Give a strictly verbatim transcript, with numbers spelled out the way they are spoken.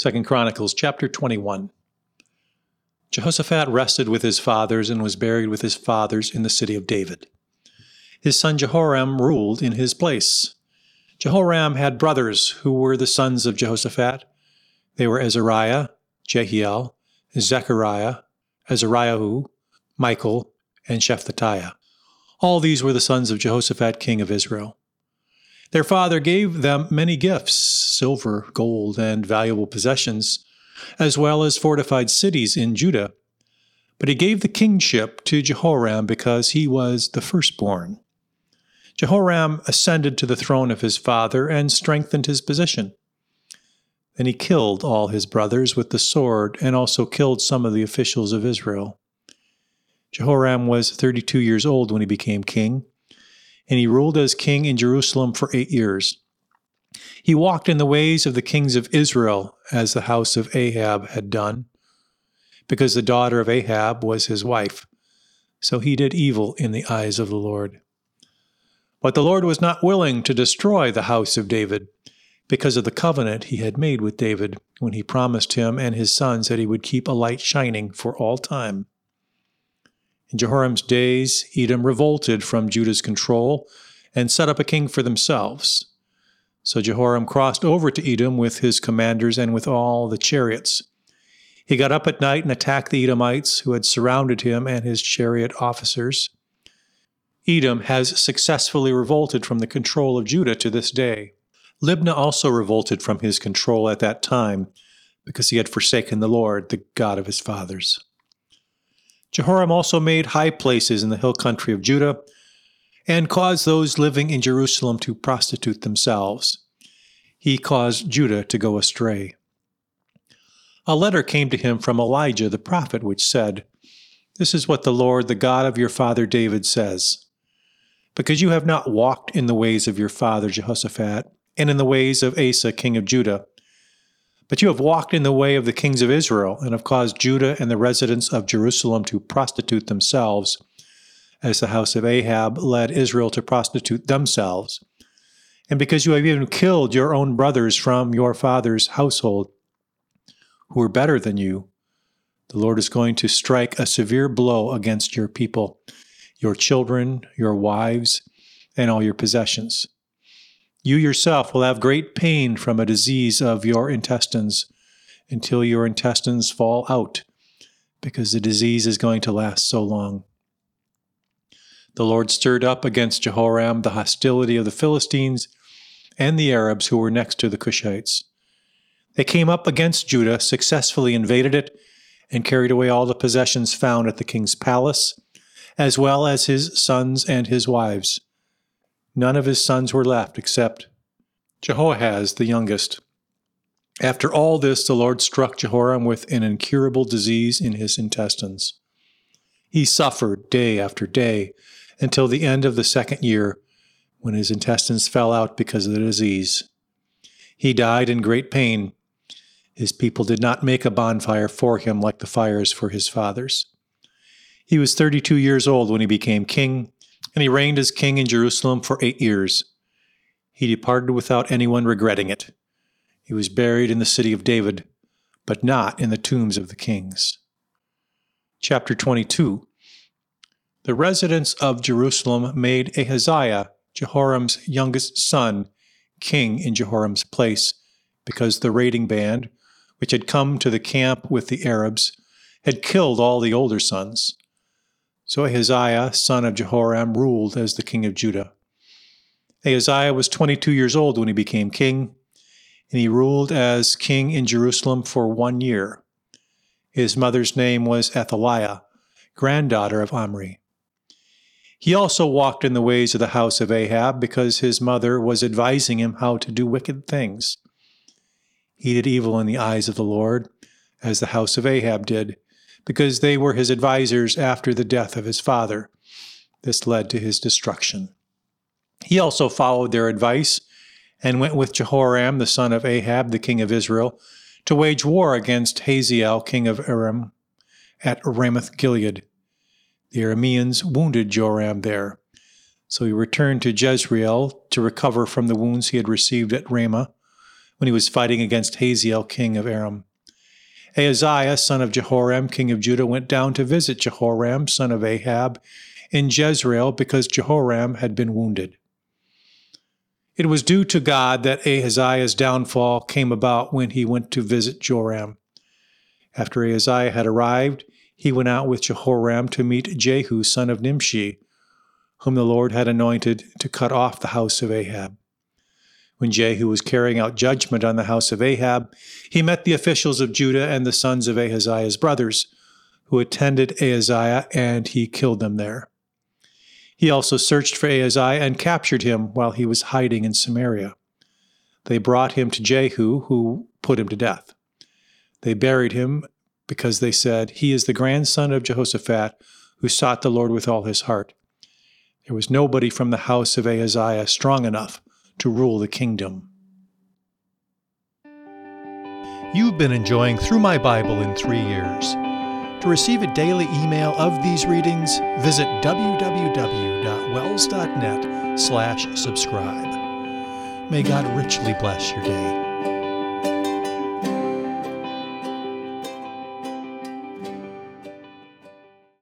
Second Chronicles chapter twenty-one. Jehoshaphat rested with his fathers and was buried with his fathers in the city of David. His son Jehoram ruled in his place. Jehoram had brothers who were the sons of Jehoshaphat. They were Azariah, Jehiel, Zechariah, Azariahu, Michael, and Shephatiah. All these were the sons of Jehoshaphat, king of Israel. Their father gave them many gifts, silver, gold, and valuable possessions, as well as fortified cities in Judah. But he gave the kingship to Jehoram because he was the firstborn. Jehoram ascended to the throne of his father and strengthened his position. Then he killed all his brothers with the sword and also killed some of the officials of Israel. Jehoram was thirty-two years old when he became king, and he ruled as king in Jerusalem for eight years. He walked in the ways of the kings of Israel, as the house of Ahab had done, because the daughter of Ahab was his wife. So he did evil in the eyes of the Lord. But the Lord was not willing to destroy the house of David, because of the covenant he had made with David, when he promised him and his sons that he would keep a light shining for all time. In Jehoram's days, Edom revolted from Judah's control and set up a king for themselves. So Jehoram crossed over to Edom with his commanders and with all the chariots. He got up at night and attacked the Edomites who had surrounded him and his chariot officers. Edom has successfully revolted from the control of Judah to this day. Libnah also revolted from his control at that time because he had forsaken the Lord, the God of his fathers. Jehoram also made high places in the hill country of Judah and caused those living in Jerusalem to prostitute themselves. He caused Judah to go astray. A letter came to him from Elijah the prophet, which said, "This is what the Lord, the God of your father David, says. Because you have not walked in the ways of your father Jehoshaphat and in the ways of Asa king of Judah, but you have walked in the way of the kings of Israel and have caused Judah and the residents of Jerusalem to prostitute themselves, as the house of Ahab led Israel to prostitute themselves. And because you have even killed your own brothers from your father's household, who were better than you, the Lord is going to strike a severe blow against your people, your children, your wives, and all your possessions. You yourself will have great pain from a disease of your intestines until your intestines fall out, because the disease is going to last so long." The Lord stirred up against Jehoram the hostility of the Philistines and the Arabs who were next to the Cushites. They came up against Judah, successfully invaded it, and carried away all the possessions found at the king's palace, as well as his sons and his wives. None of his sons were left except Jehoahaz, the youngest. After all this, the Lord struck Jehoram with an incurable disease in his intestines. He suffered day after day until the end of the second year, when his intestines fell out because of the disease. He died in great pain. His people did not make a bonfire for him like the fires for his fathers. He was thirty-two years old when he became king, and he reigned as king in Jerusalem for eight years. He departed without anyone regretting it. He was buried in the city of David, but not in the tombs of the kings. Chapter twenty-two. The residents of Jerusalem made Ahaziah, Jehoram's youngest son, king in Jehoram's place, because the raiding band, which had come to the camp with the Arabs, had killed all the older sons. So Ahaziah, son of Jehoram, ruled as the king of Judah. Ahaziah was twenty-two years old when he became king, and he ruled as king in Jerusalem for one year. His mother's name was Athaliah, granddaughter of Omri. He also walked in the ways of the house of Ahab, because his mother was advising him how to do wicked things. He did evil in the eyes of the Lord, as the house of Ahab did, because they were his advisers after the death of his father. This led to his destruction. He also followed their advice and went with Jehoram, the son of Ahab, the king of Israel, to wage war against Hazael, king of Aram, at Ramoth Gilead. The Arameans wounded Joram there, so he returned to Jezreel to recover from the wounds he had received at Ramah when he was fighting against Hazael, king of Aram. Ahaziah, son of Jehoram, king of Judah, went down to visit Jehoram, son of Ahab, in Jezreel because Jehoram had been wounded. It was due to God that Ahaziah's downfall came about when he went to visit Joram. After Ahaziah had arrived, he went out with Jehoram to meet Jehu, son of Nimshi, whom the Lord had anointed to cut off the house of Ahab. When Jehu was carrying out judgment on the house of Ahab, he met the officials of Judah and the sons of Ahaziah's brothers, who attended Ahaziah, and he killed them there. He also searched for Ahaziah and captured him while he was hiding in Samaria. They brought him to Jehu, who put him to death. They buried him because they said, "He is the grandson of Jehoshaphat, who sought the Lord with all his heart." There was nobody from the house of Ahaziah strong enough to rule the kingdom. You've been enjoying Through My Bible in Three Years. To receive a daily email of these readings, visit w w w dot wells dot net slash subscribe. May God richly bless your day.